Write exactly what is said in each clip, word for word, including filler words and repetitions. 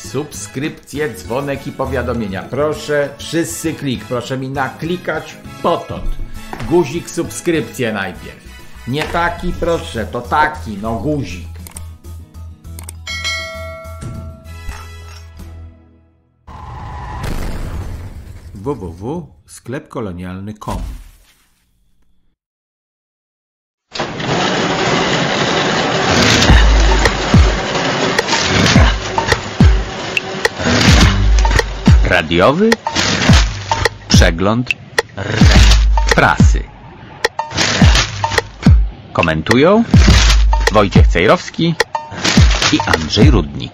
subskrypcję, dzwonek i powiadomienia. Proszę, wszyscy klik, proszę mi naklikać potąd. Guzik subskrypcję najpierw. Nie taki, proszę, to taki, no guzik. w w w kropka sklep kolonialny kropka com Radiowy przegląd prasy. Komentują Wojciech Cejrowski i Andrzej Rudnik.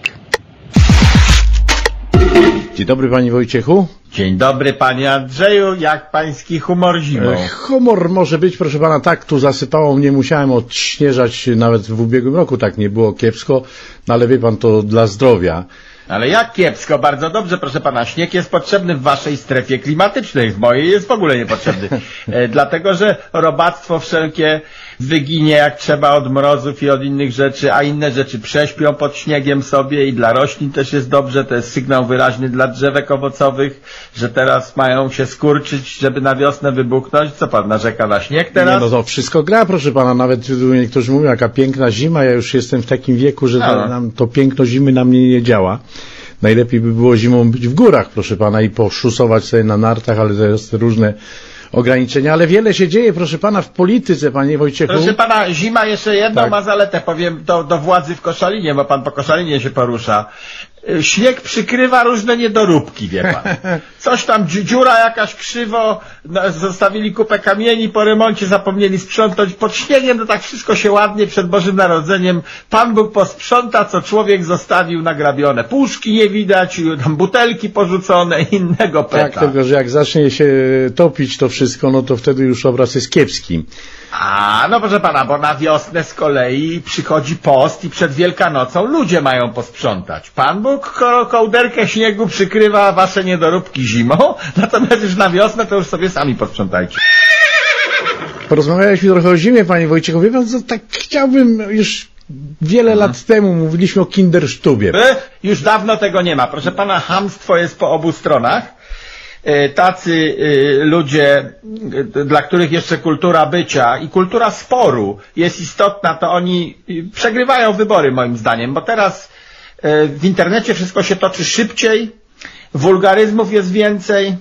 Dzień dobry, panie Wojciechu. Dzień dobry, panie Andrzeju. Jak pański humor zimą? E, humor może być, proszę pana, tak, tu zasypało mnie, musiałem odśnieżać, nawet w ubiegłym roku tak nie było kiepsko, no ale wie pan, to dla zdrowia. Ale jak kiepsko? Bardzo dobrze, proszę pana. Śnieg jest potrzebny w waszej strefie klimatycznej, w mojej jest w ogóle niepotrzebny. E, dlatego, że robactwo wszelkie wyginie jak trzeba od mrozów i od innych rzeczy, a inne rzeczy prześpią pod śniegiem sobie i dla roślin też jest dobrze. To jest sygnał wyraźny dla drzewek owocowych, że teraz mają się skurczyć, żeby na wiosnę wybuchnąć. Co pan narzeka na śnieg teraz? Nie, no to wszystko gra, proszę pana. Nawet niektórzy mówią, jaka piękna zima. Ja już jestem w takim wieku, że no. nam to piękno zimy na mnie nie działa. Najlepiej by było zimą być w górach, proszę pana, i poszusować sobie na nartach, ale to jest różne ograniczenia, ale wiele się dzieje, proszę pana, w polityce, panie Wojciechu. Proszę pana, zima jeszcze jedną tak. ma zaletę, powiem do, do władzy w Koszalinie, bo pan po Koszalinie się porusza. Śnieg przykrywa różne niedoróbki, wie pan. Coś tam, dziura jakaś krzywo, no, zostawili kupę kamieni po remoncie, zapomnieli sprzątać. Pod śniegiem to tak wszystko się ładnie przed Bożym Narodzeniem. Pan Bóg posprząta, co człowiek zostawił nagrabione. Puszki nie widać, tam butelki porzucone, innego peta. Tak, tylko że jak zacznie się topić to wszystko, no to wtedy już obraz jest kiepski. A, no proszę pana, bo na wiosnę z kolei przychodzi post i przed Wielkanocą ludzie mają posprzątać. Pan Bóg ko kołderkę śniegu przykrywa wasze niedoróbki zimą, natomiast już na wiosnę to już sobie sami posprzątajcie. Porozmawialiśmy trochę o zimie, panie Wojciechu. Wie pan co, tak chciałbym już wiele hmm. lat temu mówiliśmy o kindersztubie. E, już dawno tego nie ma. Proszę pana, chamstwo jest po obu stronach. Tacy ludzie, dla których jeszcze kultura bycia i kultura sporu jest istotna, to oni przegrywają wybory moim zdaniem, bo teraz w internecie wszystko się toczy szybciej, wulgaryzmów jest więcej,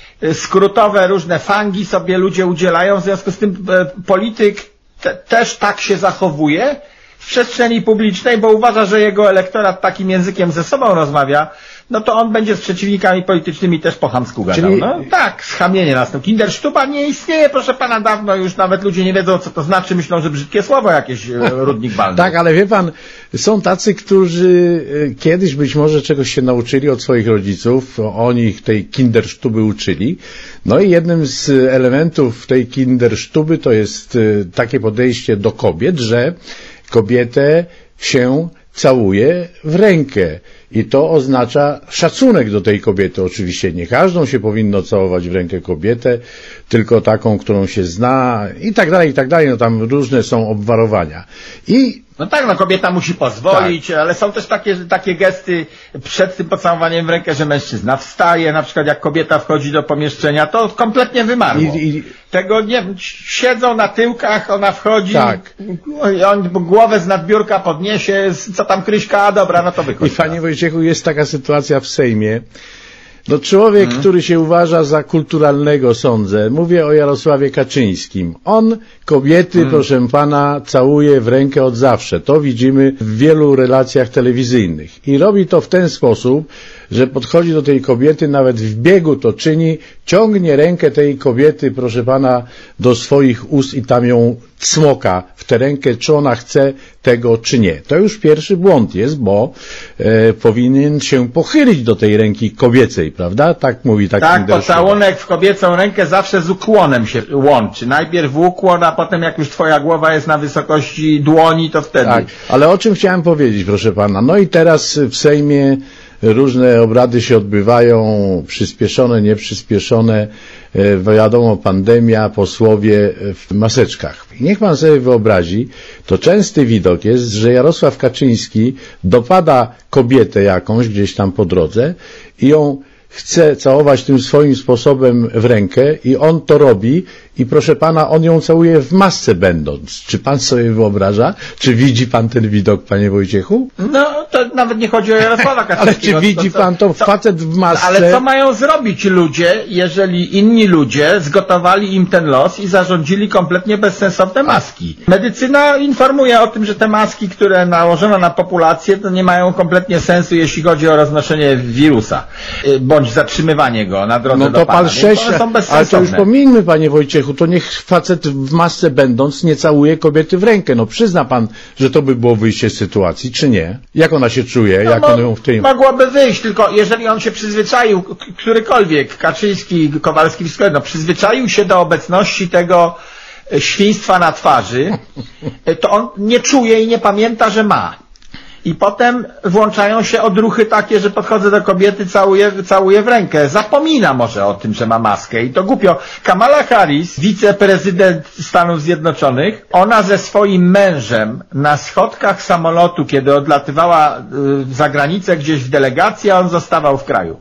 skrótowe różne fangi sobie ludzie udzielają, w związku z tym polityk te, też tak się zachowuje w przestrzeni publicznej, bo uważa, że jego elektorat takim językiem ze sobą rozmawia, no to on będzie z przeciwnikami politycznymi też po chamsku gadał. Czyli... No tak, schamienie nas. No, Kindersztuba nie istnieje, proszę pana, dawno już nawet ludzie nie wiedzą, co to znaczy, myślą, że brzydkie słowo jakieś Rudnik walny. Tak, ale wie pan, są tacy, którzy kiedyś być może czegoś się nauczyli od swoich rodziców, oni ich tej kindersztuby uczyli. No i jednym z elementów tej kindersztuby to jest takie podejście do kobiet, że kobietę się całuje w rękę. I to oznacza szacunek do tej kobiety. Oczywiście nie każdą się powinno całować w rękę kobietę, tylko taką, którą się zna i tak dalej, i tak dalej. No tam różne są obwarowania. I no tak, no kobieta musi pozwolić, tak. Ale są też takie, takie gesty przed tym pocałowaniem w rękę, że mężczyzna wstaje, na przykład jak kobieta wchodzi do pomieszczenia, to kompletnie wymarło. I, i... Tego nie, siedzą na tyłkach, ona wchodzi, tak. On głowę z nadbiórka podniesie, co tam Kryśka, a dobra, no to wychodzi. I panie Wojciechu, jest taka sytuacja w Sejmie. No człowiek, hmm. który się uważa za kulturalnego, sądzę, mówię o Jarosławie Kaczyńskim. On kobiety, hmm. proszę pana, całuje w rękę od zawsze. To widzimy w wielu relacjach telewizyjnych. I robi to w ten sposób, że podchodzi do tej kobiety, nawet w biegu to czyni, ciągnie rękę tej kobiety, proszę pana, do swoich ust i tam ją cmoka w tę rękę, czy ona chce tego, czy nie. To już pierwszy błąd jest, bo e, powinien się pochylić do tej ręki kobiecej, prawda? Tak mówi taki Tak, pocałunek w kobiecą rękę zawsze z ukłonem się łączy. Najpierw w ukłon, a potem jak już twoja głowa jest na wysokości dłoni, to wtedy. Tak, ale o czym chciałem powiedzieć, proszę pana? No i teraz w Sejmie różne obrady się odbywają, przyspieszone, nieprzyspieszone, wiadomo, pandemia, posłowie w maseczkach. I niech pan sobie wyobrazi, to częsty widok jest, że Jarosław Kaczyński dopada kobietę jakąś gdzieś tam po drodze i ją chce całować tym swoim sposobem w rękę i on to robi i proszę pana, on ją całuje w masce będąc. Czy pan sobie wyobraża? Czy widzi pan ten widok, panie Wojciechu? No, to nawet nie chodzi o Jarosława Kaczyńskiego. Ale czy widzi to, pan to co, facet w masce? Ale co mają zrobić ludzie, jeżeli inni ludzie zgotowali im ten los i zarządzili kompletnie bezsensowne maski? Medycyna informuje o tym, że te maski, które nałożono na populację, to nie mają kompletnie sensu, jeśli chodzi o roznoszenie wirusa, bądź zatrzymywanie go na drodze no do to pana. pan sześć, ale to już pomińmy, panie Wojciechu, to niech facet w masce będąc nie całuje kobiety w rękę. No przyzna pan, że to by było wyjście z sytuacji, czy nie? Jak ona się czuje? No, jak on ją w tym... Mogłoby wyjść, tylko jeżeli on się przyzwyczaił, którykolwiek, Kaczyński, Kowalski, no przyzwyczaił się do obecności tego świństwa na twarzy, to on nie czuje i nie pamięta, że ma. I potem włączają się odruchy takie, że podchodzę do kobiety, całuję, całuję w rękę. Zapomina może o tym, że ma maskę i to głupio. Kamala Harris, wiceprezydent Stanów Zjednoczonych, ona ze swoim mężem na schodkach samolotu, kiedy odlatywała za granicę gdzieś w delegacji, a on zostawał w kraju.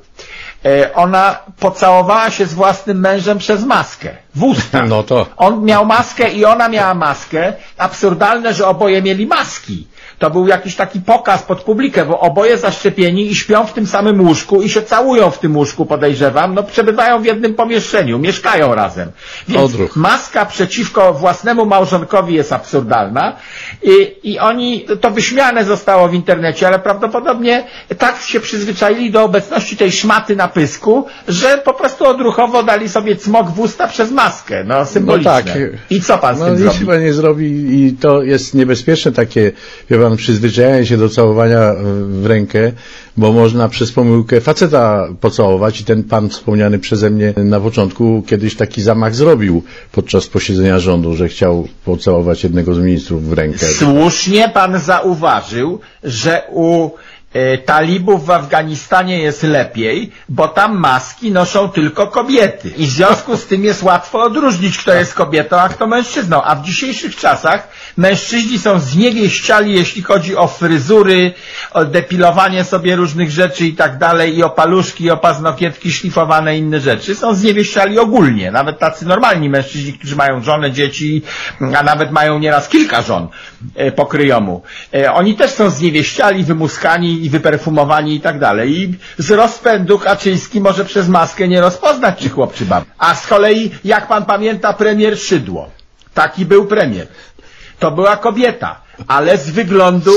Ona pocałowała się z własnym mężem przez maskę. W usta. No to... On miał maskę i ona miała maskę. Absurdalne, że oboje mieli maski. To był jakiś taki pokaz pod publikę, bo oboje zaszczepieni i śpią w tym samym łóżku i się całują w tym łóżku, podejrzewam. No przebywają w jednym pomieszczeniu, mieszkają razem. Więc Odruch. Maska przeciwko własnemu małżonkowi jest absurdalna i, i oni, to wyśmiane zostało w internecie, ale prawdopodobnie tak się przyzwyczaili do obecności tej szmaty na pysku, że po prostu odruchowo dali sobie cmok w usta przez maskę. No symboliczne. No tak. I co pan z no, tym nic zrobi? chyba nie zrobi i to jest niebezpieczne takie, wie pan, przyzwyczajanie się do całowania w rękę, bo można przez pomyłkę faceta pocałować i ten pan wspomniany przeze mnie na początku kiedyś taki zamach zrobił podczas posiedzenia rządu, że chciał pocałować jednego z ministrów w rękę. Słusznie pan zauważył, że u e, talibów w Afganistanie jest lepiej, bo tam maski noszą tylko kobiety. I w związku z tym jest łatwo odróżnić, kto jest kobietą, a kto mężczyzną. A w dzisiejszych czasach mężczyźni są zniewieściali, jeśli chodzi o fryzury, o depilowanie sobie różnych rzeczy i tak dalej, i o paluszki, i o paznokietki szlifowane, inne rzeczy. Są zniewieściali ogólnie. Nawet tacy normalni mężczyźni, którzy mają żonę, dzieci, a nawet mają nieraz kilka żon e, po kryjomu. E, oni też są zniewieściali, wymuskani i wyperfumowani i tak dalej. I z rozpędu Kaczyński może przez maskę nie rozpoznać, czy chłop, czy baba. A z kolei, jak pan pamięta, premier Szydło. Taki był premier. To była kobieta, ale z wyglądu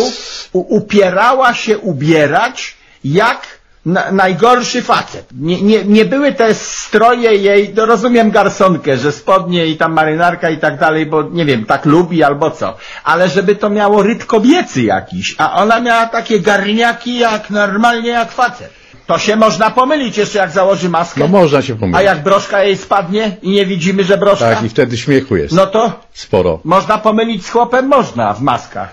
upierała się ubierać jak na, najgorszy facet. Nie, nie, nie były te stroje jej, no rozumiem garsonkę, że spodnie i tam marynarka i tak dalej, bo nie wiem, tak lubi albo co, ale żeby to miało ryt kobiecy jakiś, a ona miała takie garniaki jak normalnie jak facet. To się można pomylić jeszcze jak założy maskę. No można się pomylić. A jak broszka jej spadnie i nie widzimy, że broszka? Tak, i wtedy śmiechu jest. No to sporo. Można pomylić z chłopem? Można w maskach.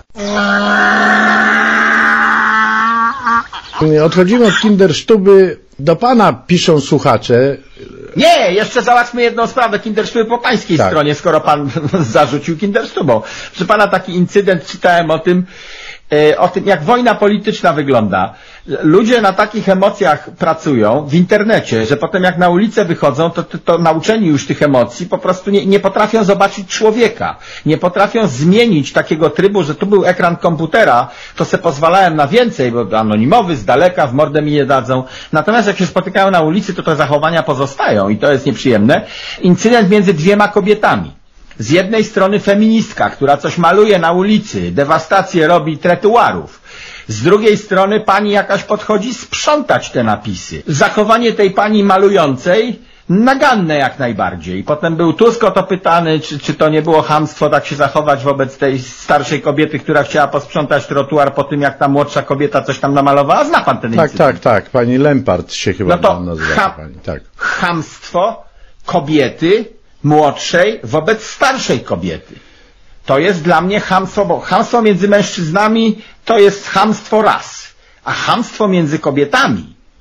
Odchodzimy od Kindersztuby. Do pana piszą słuchacze. Nie, jeszcze załatwmy jedną sprawę. Kindersztuby po pańskiej tak. stronie, skoro pan zarzucił Kindersztubą. Proszę pana, taki incydent czytałem o tym, o tym, jak wojna polityczna wygląda. Ludzie na takich emocjach pracują w internecie, że potem jak na ulicę wychodzą, to, to, to nauczeni już tych emocji po prostu nie, nie potrafią zobaczyć człowieka. Nie potrafią zmienić takiego trybu, że tu był ekran komputera, to se pozwalałem na więcej, bo anonimowy, z daleka, w mordę mi nie dadzą. Natomiast jak się spotykają na ulicy, to te zachowania pozostają i to jest nieprzyjemne. Incydent między dwiema kobietami. Z jednej strony feministka, która coś maluje na ulicy, dewastację robi tretuarów. Z drugiej strony pani jakaś podchodzi sprzątać te napisy. Zachowanie tej pani malującej naganne jak najbardziej. Potem był Tusk o to pytany, czy, czy to nie było chamstwo tak się zachować wobec tej starszej kobiety, która chciała posprzątać trotuar po tym, jak ta młodsza kobieta coś tam namalowała. Zna pan ten Tak, incydent? tak, tak. Pani Lempart się chyba no to nazywa. Ha pani. Tak. Chamstwo kobiety młodszej wobec starszej kobiety. To jest dla mnie chamstwo, bo chamstwo między mężczyznami to jest chamstwo raz, a chamstwo między kobietami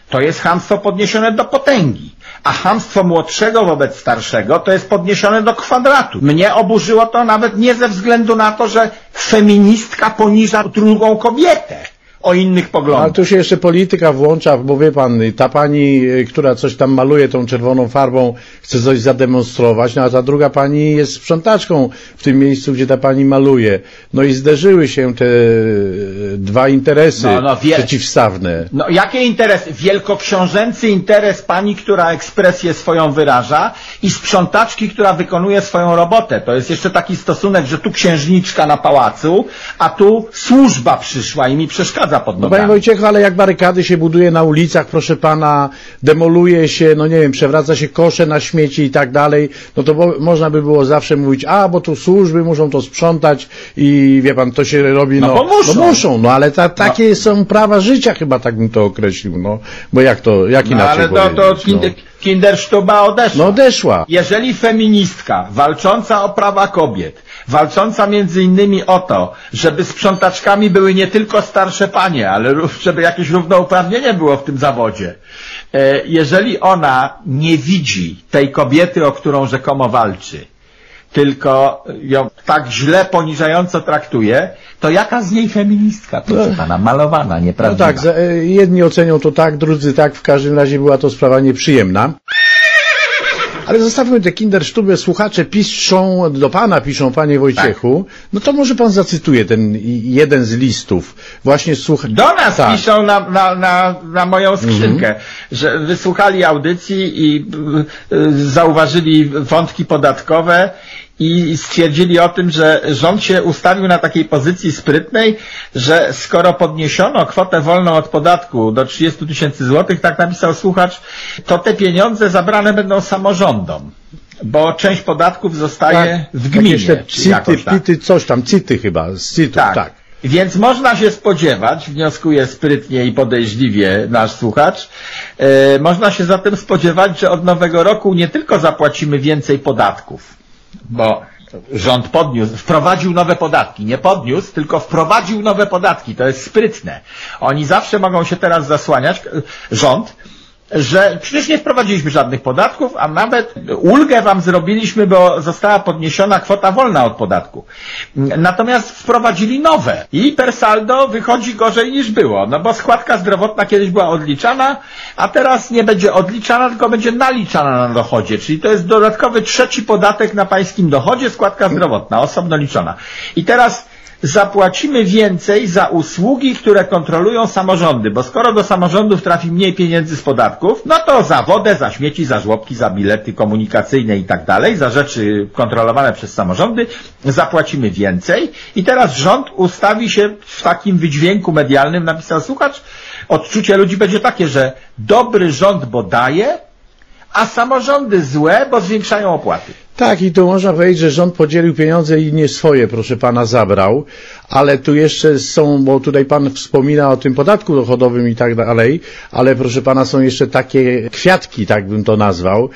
to jest chamstwo podniesione do potęgi. A chamstwo młodszego wobec starszego to jest podniesione do kwadratu. Mnie oburzyło to nawet nie ze względu na to, że feministka poniża drugą kobietę o innych poglądach. Ale tu się jeszcze polityka włącza, bo wie pan, ta pani, która coś tam maluje tą czerwoną farbą, chce coś zademonstrować, no a ta druga pani jest sprzątaczką w tym miejscu, gdzie ta pani maluje. No i zderzyły się te dwa interesy no, no, wie... przeciwstawne. No jakie interesy? Wielkoksiążęcy interes pani, która ekspresję swoją wyraża i sprzątaczki, która wykonuje swoją robotę. To jest jeszcze taki stosunek, że tu księżniczka na pałacu, a tu służba przyszła i mi przeszkadza. No panie Wojciechu, ale jak barykady się buduje na ulicach, proszę pana, demoluje się, no nie wiem, przewraca się kosze na śmieci i tak dalej, no to bo, można by było zawsze mówić, a bo tu służby muszą to sprzątać i wie pan, to się robi, no, no, bo muszą. no muszą, no ale ta, takie no. są prawa życia, chyba tak bym to określił, no, bo jak to, jak no, inaczej ale to, to kinder, no. Kindersztuba odeszła. No odeszła. Jeżeli feministka walcząca o prawa kobiet, walcząca między innymi o to, żeby sprzątaczkami były nie tylko starsze panie, ale żeby jakieś równouprawnienie było w tym zawodzie. Jeżeli ona nie widzi tej kobiety, o którą rzekomo walczy, tylko ją tak źle poniżająco traktuje, to jaka z niej feministka, proszę no, pana, malowana, nieprawdziwa. No tak, jedni ocenią to tak, drudzy tak, w każdym razie była to sprawa nieprzyjemna. Ale zostawmy tę kindersztubę, słuchacze piszą, do pana piszą, panie Wojciechu, tak. No to może pan zacytuje ten jeden z listów. Właśnie słucha... Do nas tak. piszą na, na, na, na moją skrzynkę, mhm. że wysłuchali audycji i y, zauważyli wątki podatkowe i stwierdzili o tym, że rząd się ustawił na takiej pozycji sprytnej, że skoro podniesiono kwotę wolną od podatku do trzydziestu tysięcy złotych, tak napisał słuchacz, to te pieniądze zabrane będą samorządom, bo część podatków zostaje tak, w gminie. Jeszcze city, pity, coś tam, city chyba, z citów, tak. tak. Więc można się spodziewać, wnioskuje sprytnie i podejrzliwie nasz słuchacz, e, można się zatem spodziewać, że od nowego roku nie tylko zapłacimy więcej podatków, bo rząd podniósł, wprowadził nowe podatki, nie podniósł, tylko wprowadził nowe podatki, to jest sprytne. Oni zawsze mogą się teraz zasłaniać, rząd, że przecież nie wprowadziliśmy żadnych podatków, a nawet ulgę wam zrobiliśmy, bo została podniesiona kwota wolna od podatku. Natomiast wprowadzili nowe i per saldo wychodzi gorzej niż było, no bo składka zdrowotna kiedyś była odliczana, a teraz nie będzie odliczana, tylko będzie naliczana na dochodzie, czyli to jest dodatkowy trzeci podatek na pańskim dochodzie, składka zdrowotna, osobno liczona. I teraz zapłacimy więcej za usługi, które kontrolują samorządy, bo skoro do samorządów trafi mniej pieniędzy z podatków, no to za wodę, za śmieci, za żłobki, za bilety komunikacyjne i tak dalej, za rzeczy kontrolowane przez samorządy zapłacimy więcej i teraz rząd ustawi się w takim wydźwięku medialnym, napisał słuchacz, odczucie ludzi będzie takie, że dobry rząd, bo daje, a samorządy złe, bo zwiększają opłaty. Tak, i tu można powiedzieć, że rząd podzielił pieniądze i nie swoje, proszę pana, zabrał, ale tu jeszcze są, bo tutaj pan wspomina o tym podatku dochodowym i tak dalej, ale proszę pana, są jeszcze takie kwiatki, tak bym to nazwał.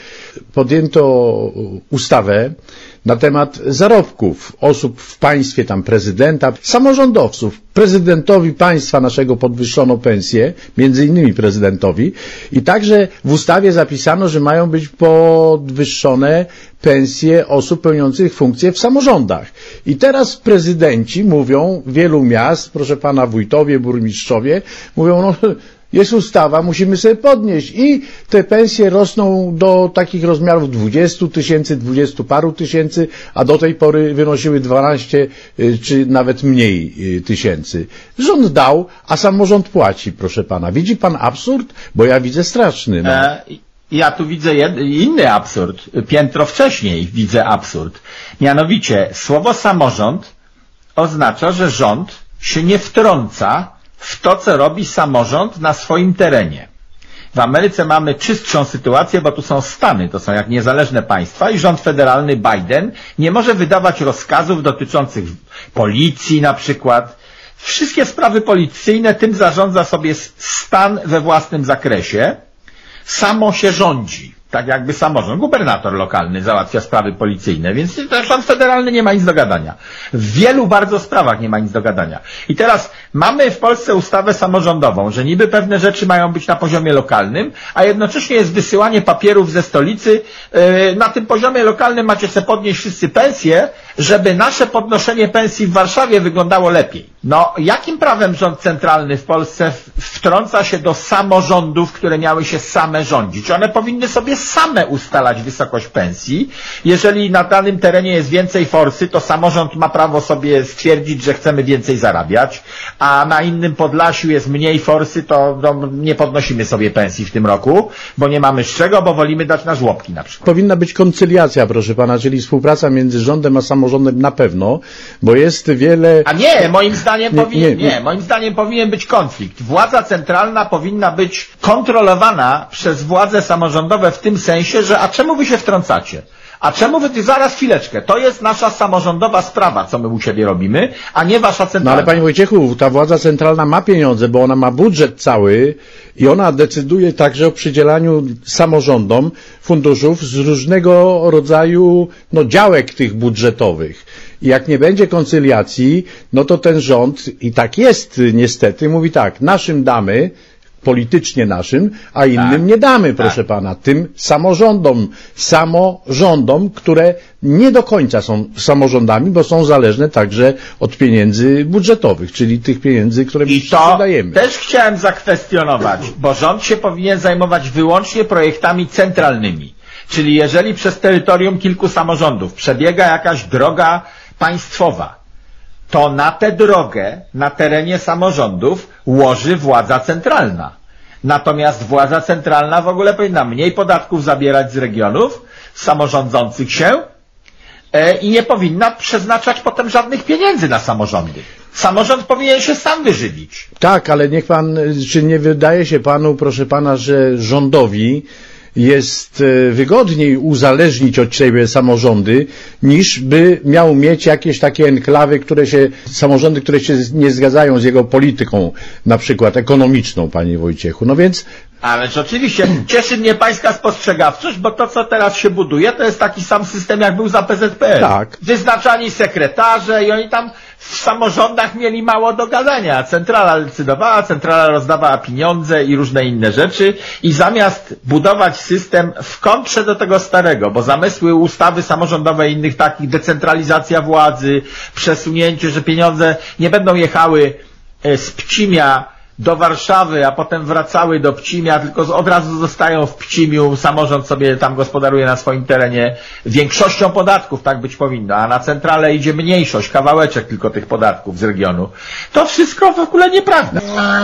Podjęto ustawę na temat zarobków osób w państwie, tam prezydenta, samorządowców. Prezydentowi państwa naszego podwyższono pensję, między innymi prezydentowi, i także w ustawie zapisano, że mają być podwyższone pensje osób pełniących funkcje w samorządach. I teraz prezydenci mówią, wielu miast, proszę pana, wójtowie, burmistrzowie, mówią, no jest ustawa, musimy sobie podnieść i te pensje rosną do takich rozmiarów dwudziestu tysięcy, dwudziestu paru tysięcy, a do tej pory wynosiły dwanaście czy nawet mniej tysięcy. Rząd dał, a samorząd płaci, proszę pana. Widzi pan absurd? Bo ja widzę straszny. No. E, ja tu widzę jed, inny absurd. Piętro wcześniej widzę absurd. Mianowicie słowo samorząd oznacza, że rząd się nie wtrąca w to, co robi samorząd na swoim terenie. W Ameryce mamy czystszą sytuację, bo tu są stany, to są jak niezależne państwa i rząd federalny Biden nie może wydawać rozkazów dotyczących policji na przykład. Wszystkie sprawy policyjne, tym zarządza sobie stan we własnym zakresie. Samo się rządzi. Tak jakby samorząd, gubernator lokalny załatwia sprawy policyjne, więc rząd federalny nie ma nic do gadania. W wielu bardzo sprawach nie ma nic do gadania. I teraz mamy w Polsce ustawę samorządową, że niby pewne rzeczy mają być na poziomie lokalnym, a jednocześnie jest wysyłanie papierów ze stolicy. Na tym poziomie lokalnym macie sobie podnieść wszyscy pensje, żeby nasze podnoszenie pensji w Warszawie wyglądało lepiej. No, jakim prawem rząd centralny w Polsce wtrąca się do samorządów, które miały się same rządzić? One powinny sobie same ustalać wysokość pensji. Jeżeli na danym terenie jest więcej forsy, to samorząd ma prawo sobie stwierdzić, że chcemy więcej zarabiać, a na innym Podlasiu jest mniej forsy, to no, nie podnosimy sobie pensji w tym roku, bo nie mamy z czego, bo wolimy dać na żłobki na przykład. Powinna być koncyliacja, proszę pana, czyli współpraca między rządem a samorządem na pewno, bo jest wiele... A nie, moim zdaniem nie, powinien, nie, nie, moim zdaniem powinien być konflikt. Władza centralna powinna być kontrolowana przez władze samorządowe w tym sensie, że a czemu wy się wtrącacie? A czemu wy, zaraz chwileczkę, to jest nasza samorządowa sprawa, co my u siebie robimy, a nie wasza centralna. No ale panie Wojciechu, ta władza centralna ma pieniądze, bo ona ma budżet cały i ona decyduje także o przydzielaniu samorządom funduszów z różnego rodzaju no, działek tych budżetowych. I jak nie będzie koncyliacji, no to ten rząd, i tak jest niestety, mówi tak, naszym damy, politycznie naszym, a innym tak, nie damy, proszę tak. pana, tym samorządom, samorządom, które nie do końca są samorządami, bo są zależne także od pieniędzy budżetowych, czyli tych pieniędzy, które my dajemy. I to też chciałem zakwestionować, bo rząd się powinien zajmować wyłącznie projektami centralnymi. Czyli jeżeli przez terytorium kilku samorządów przebiega jakaś droga państwowa, to na tę drogę na terenie samorządów łoży władza centralna. Natomiast władza centralna w ogóle powinna mniej podatków zabierać z regionów samorządzących się e, i nie powinna przeznaczać potem żadnych pieniędzy na samorządy. Samorząd powinien się sam wyżywić. Tak, ale niech pan, czy nie wydaje się panu, proszę pana, że rządowi jest wygodniej uzależnić od siebie samorządy, niż by miał mieć jakieś takie enklawy, które się, samorządy, które się nie zgadzają z jego polityką, na przykład ekonomiczną, panie Wojciechu. No więc... Ależ oczywiście, cieszy mnie pańska spostrzegawczość, bo to, co teraz się buduje, to jest taki sam system, jak był za P Z P L. Tak. Wyznaczani sekretarze i oni tam w samorządach mieli mało do gadania. Centrala decydowała, centrala rozdawała pieniądze i różne inne rzeczy i zamiast budować system w kontrze do tego starego, bo zamysły ustawy samorządowe i innych takich, decentralizacja władzy, przesunięcie, że pieniądze nie będą jechały z Pcimia do Warszawy, a potem wracały do Pcimia, tylko od razu zostają w Pcimiu, samorząd sobie tam gospodaruje na swoim terenie większością podatków, tak być powinno, a na centralę idzie mniejszość, kawałeczek tylko tych podatków z regionu. To wszystko w ogóle nieprawda.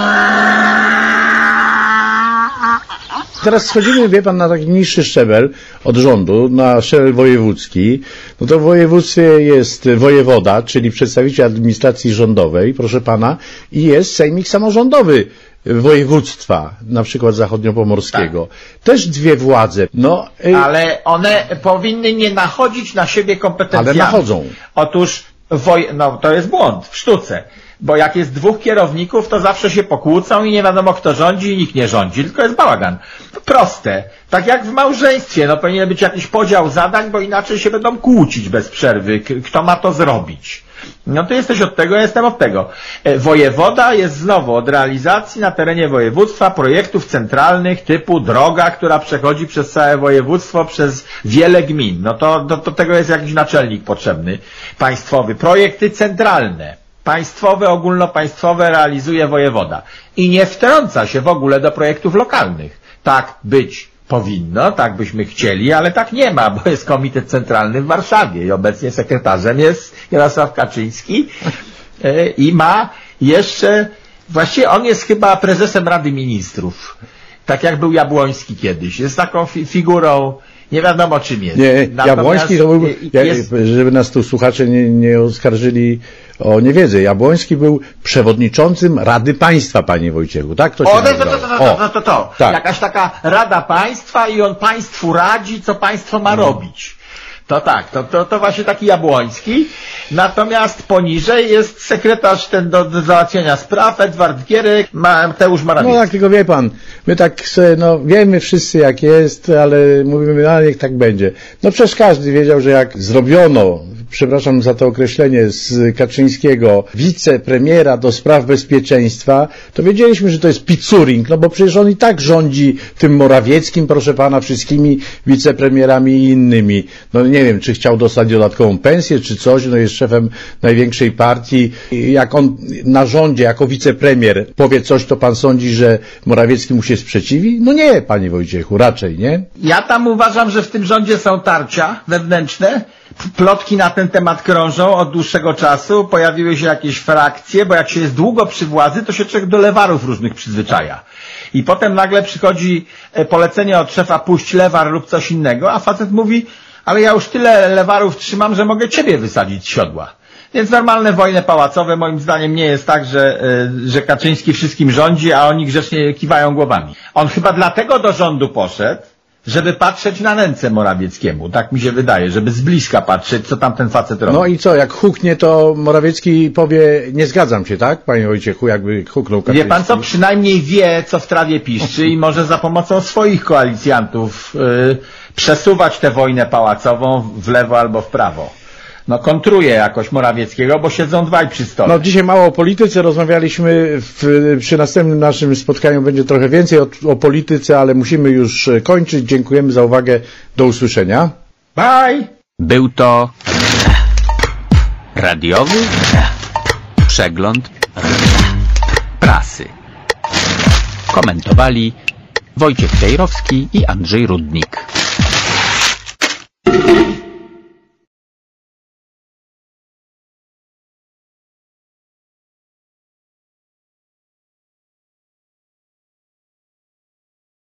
Teraz schodzimy, wie pan, na taki niższy szczebel od rządu, na szczebel wojewódzki. No to w województwie jest wojewoda, czyli przedstawiciel administracji rządowej, proszę pana, i jest sejmik samorządowy województwa, na przykład zachodniopomorskiego. Tak. Też dwie władze. No, ale one powinny nie nachodzić na siebie kompetencjami. Ale nachodzą. Otóż, woj... no to jest błąd w sztuce. Bo jak jest dwóch kierowników, to zawsze się pokłócą i nie wiadomo kto rządzi i nikt nie rządzi, tylko jest bałagan. Proste. Tak jak w małżeństwie, no powinien być jakiś podział zadań, bo inaczej się będą kłócić bez przerwy, kto ma to zrobić. No ty jesteś od tego, ja jestem od tego. Wojewoda jest znowu od realizacji na terenie województwa projektów centralnych typu droga, która przechodzi przez całe województwo, przez wiele gmin. No to do, do tego jest jakiś naczelnik potrzebny, państwowy. Projekty centralne. Państwowe, ogólnopaństwowe realizuje wojewoda i nie wtrąca się w ogóle do projektów lokalnych. Tak być powinno, tak byśmy chcieli, ale tak nie ma, bo jest Komitet Centralny w Warszawie i obecnie sekretarzem jest Jarosław Kaczyński i ma jeszcze, właściwie on jest chyba prezesem Rady Ministrów, tak jak był Jabłoński kiedyś. Jest taką fi figurą, nie wiadomo czym jest. Nie, Jabłoński to był, jest... żeby nas tu słuchacze nie, nie oskarżyli o niewiedzę. Jabłoński był przewodniczącym Rady Państwa, panie Wojciechu. Tak to się o, to, to, to, to, to, to, to, to. Tak. Jakaś taka Rada Państwa i on państwu radzi, co państwo ma hmm. robić. To tak, to, to, to właśnie taki Jabłoński. Natomiast poniżej jest sekretarz ten do, do załatwienia spraw, Edward Gierek, Mateusz Morawiecki. No tak, tylko wie pan, my tak sobie, no wiemy wszyscy jak jest, ale mówimy, ale niech tak będzie. No przecież każdy wiedział, że jak zrobiono, przepraszam za to określenie, z Kaczyńskiego wicepremiera do spraw bezpieczeństwa, to wiedzieliśmy, że to jest picuring, no bo przecież on i tak rządzi tym Morawieckim, proszę pana, wszystkimi wicepremierami i innymi. No nie wiem, czy chciał dostać dodatkową pensję, czy coś, no jest szefem największej partii. Jak on na rządzie, jako wicepremier powie coś, to pan sądzi, że Morawiecki mu się sprzeciwi? No nie, panie Wojciechu, raczej, nie? Ja tam uważam, że w tym rządzie są tarcia wewnętrzne. Plotki na ten temat krążą od dłuższego czasu, pojawiły się jakieś frakcje, bo jak się jest długo przy władzy, to się człowiek do lewarów różnych przyzwyczaja. I potem nagle przychodzi polecenie od szefa puść lewar lub coś innego, a facet mówi, ale ja już tyle lewarów trzymam, że mogę ciebie wysadzić z siodła. Więc normalne wojny pałacowe moim zdaniem nie jest tak, że, że Kaczyński wszystkim rządzi, a oni grzecznie kiwają głowami. On chyba dlatego do rządu poszedł, żeby patrzeć na ręce Morawieckiemu, tak mi się wydaje, żeby z bliska patrzeć, co tam ten facet robi. No i co, jak huknie, to Morawiecki powie, nie zgadzam się, tak, panie Wojciechu, jakby huknął Kaczyński? Wie pan co, przynajmniej wie, co w trawie piszczy i może za pomocą swoich koalicjantów yy, przesuwać tę wojnę pałacową w lewo albo w prawo. No kontruje jakoś Morawieckiego, bo siedzą dwaj przy stole. No dzisiaj mało o polityce, rozmawialiśmy w, przy następnym naszym spotkaniu będzie trochę więcej o, o polityce, ale musimy już kończyć. Dziękujemy za uwagę, do usłyszenia. Bye! Był to radiowy przegląd prasy. Komentowali Wojciech Cejrowski i Andrzej Rudnik.